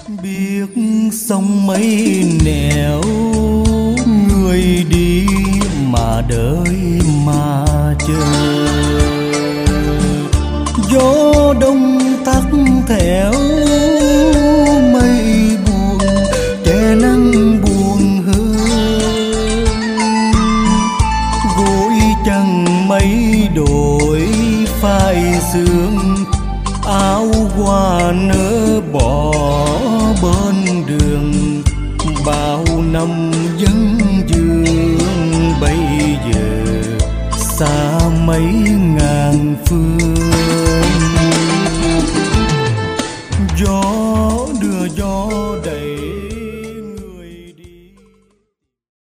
Biết sông mấy nẻo người đi mà đợi mà chờ, gió đông tắt thẻo mây buồn che nắng buồn hơn, gối chân mấy đổi phai sương, áo hoa nỡ bỏ bên đường, bao năm vấn vương bây giờ xa mấy ngàn phương. Gió